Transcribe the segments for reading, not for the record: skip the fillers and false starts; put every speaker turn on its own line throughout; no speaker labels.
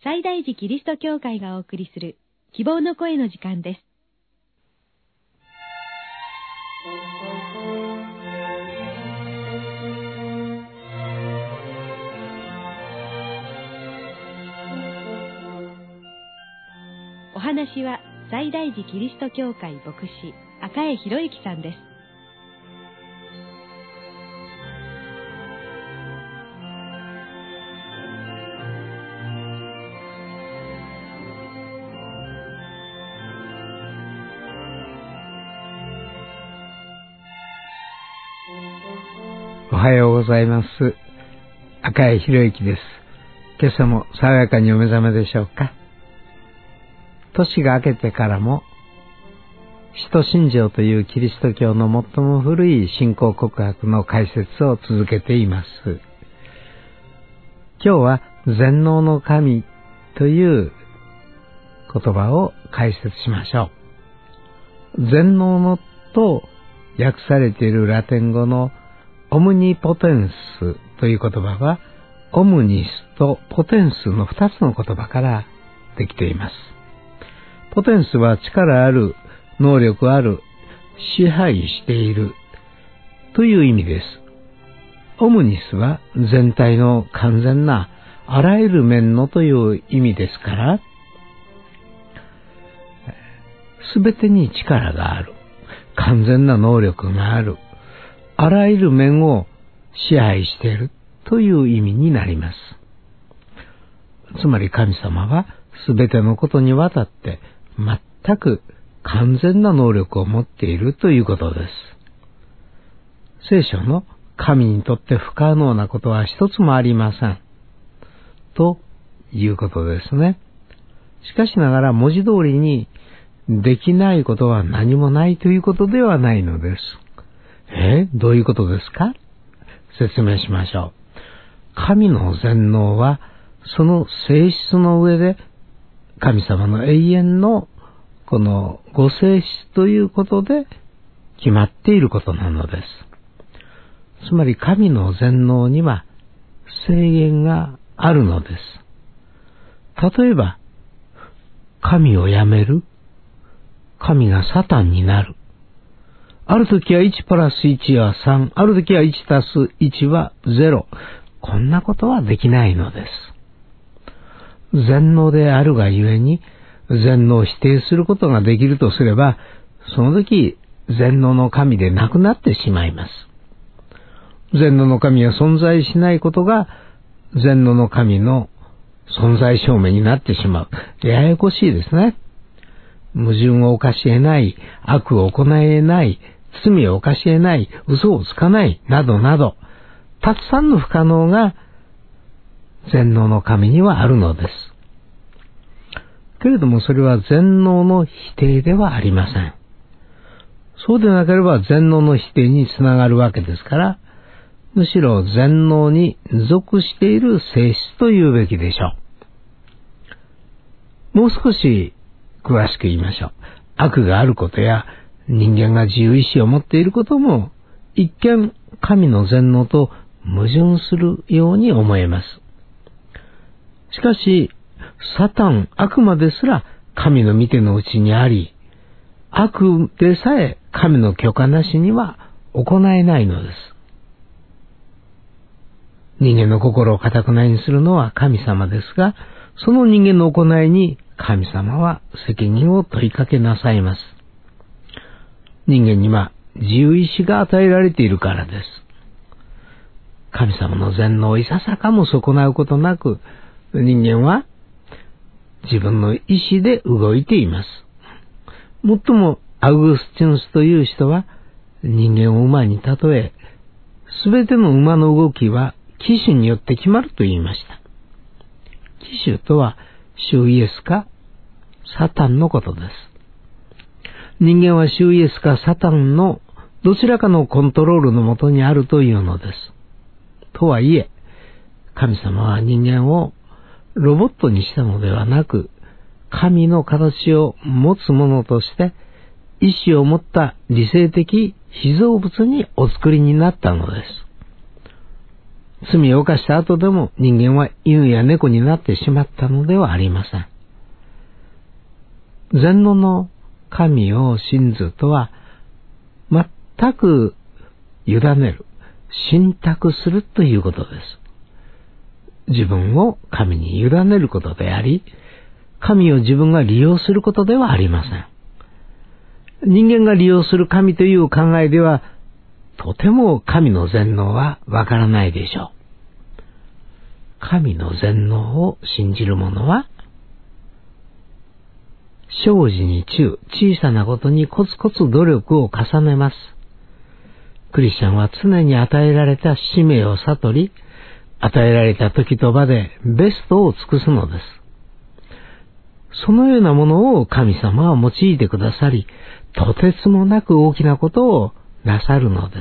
西大寺キリスト教会がお送りする希望の声の時間です。お話は西大寺キリスト教会牧師赤江博之さんです。
おはようございます。赤江博之です。今朝も爽やかにお目覚めでしょうか。年が明けてからも使徒信条というキリスト教の最も古い信仰告白の解説を続けています。今日は全能の神という言葉を解説しましょう。全能のと訳されているラテン語のオムニポテンスという言葉はオムニスとポテンスの2つの言葉からできています。ポテンスは力ある、能力ある、支配しているという意味です。オムニスは全体の完全なあらゆる面のという意味ですから、すべてに力がある、完全な能力がある、あらゆる面を支配しているという意味になります。つまり神様はすべてのことにわたって全く完全な能力を持っているということです。聖書の神にとって不可能なことは一つもありませんということですね。しかしながら文字通りにできないことは何もないということではないのです。どういうことですか？説明しましょう。神の全能はその性質の上で神様の永遠のこのご性質ということで決まっていることなのです。つまり神の全能には制限があるのです。例えば神をやめる、神がサタンになる、ある時は1プラス1は3、ある時は1たす1は0。こんなことはできないのです。全能であるがゆえに、全能を否定することができるとすれば、その時、全能の神でなくなってしまいます。全能の神は存在しないことが、全能の神の存在証明になってしまう。ややこしいですね。矛盾を犯し得ない、悪を行えない、罪を犯し得ない、嘘をつかない、などなど、たくさんの不可能が全能の神にはあるのです。けれどもそれは全能の否定ではありません。そうでなければ全能の否定につながるわけですから、むしろ全能に属している性質と言うべきでしょう。もう少し詳しく言いましょう。悪があることや人間が自由意志を持っていることも一見神の全能と矛盾するように思えます。しかしサタン、悪魔ですら神の御手の内にあり、悪でさえ神の許可なしには行えないのです。人間の心を堅くなにするのは神様ですが、その人間の行いに神様は責任を問いかけなさいます。人間には自由意志が与えられているからです。神様の全能をいささかも損なうことなく、人間は自分の意志で動いています。もっともアウグスティヌスという人は人間を馬に例え、すべての馬の動きは騎手によって決まると言いました。騎手とは主イエスかサタンのことです。人間は主イエスかサタンのどちらかのコントロールのもとにあるというのです。とはいえ、神様は人間をロボットにしたのではなく、神の形を持つものとして意志を持った理性的被造物にお作りになったのです。 罪を犯した後でも人間は犬や猫になってしまったのではありません。全能の神を信ずとは、全く委ねる、信託するということです。自分を神に委ねることであり、神を自分が利用することではありません。人間が利用する神という考えでは、とても神の全能はわからないでしょう。神の全能を信じる者は、小事に中、小さなことにコツコツ努力を重ねます。クリスチャンは常に与えられた使命を悟り、与えられた時と場でベストを尽くすのです。そのようなものを神様は用いてくださり、とてつもなく大きなことをなさるのです。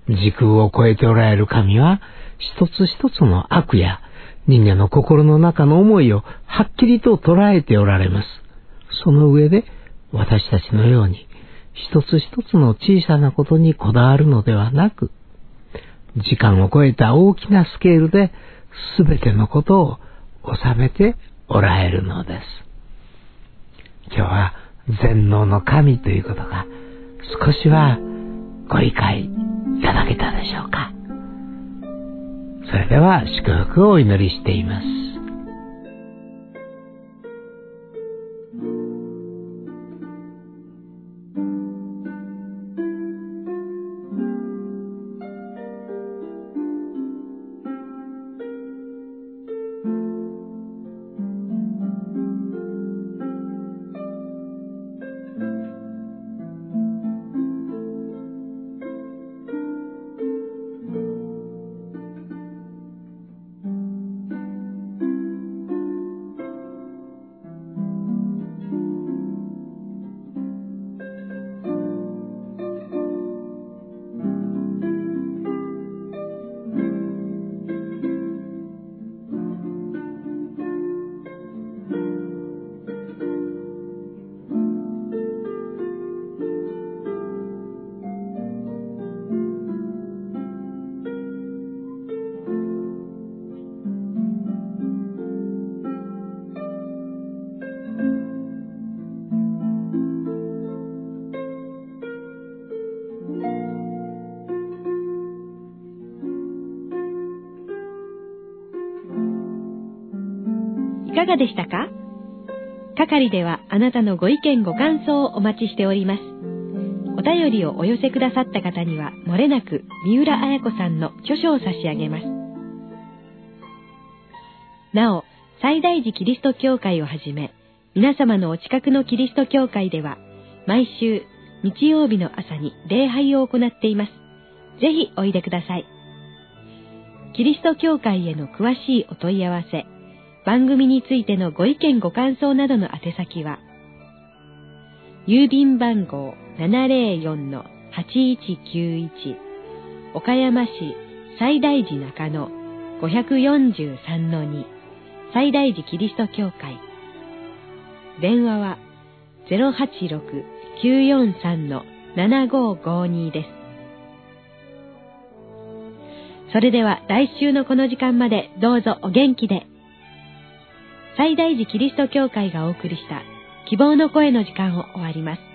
時空を超えておられる神は、一つ一つの悪や人間の心の中の思いをはっきりと捉えておられます。その上で私たちのように一つ一つの小さなことにこだわるのではなく、時間を超えた大きなスケールで全てのことを収めておられるのです。今日は全能の神ということが少しはご理解いただけたでしょうか。それでは祝福をお祈りしています。
いかがでしたか？係ではあなたのご意見ご感想をお待ちしております。お便りをお寄せくださった方にはもれなく三浦綾子さんの著書を差し上げます。なお、西大寺キリスト教会をはじめ、皆様のお近くのキリスト教会では、毎週日曜日の朝に礼拝を行っています。ぜひおいでください。キリスト教会への詳しいお問い合わせ、番組についてのご意見ご感想などの宛先は、郵便番号 704-8191 岡山市西大寺中野 543-2 西大寺キリスト教会。電話は 086-943-7552 です。それでは来週のこの時間までどうぞお元気で。西大寺キリスト教会がお送りした希望の声の時間を終わります。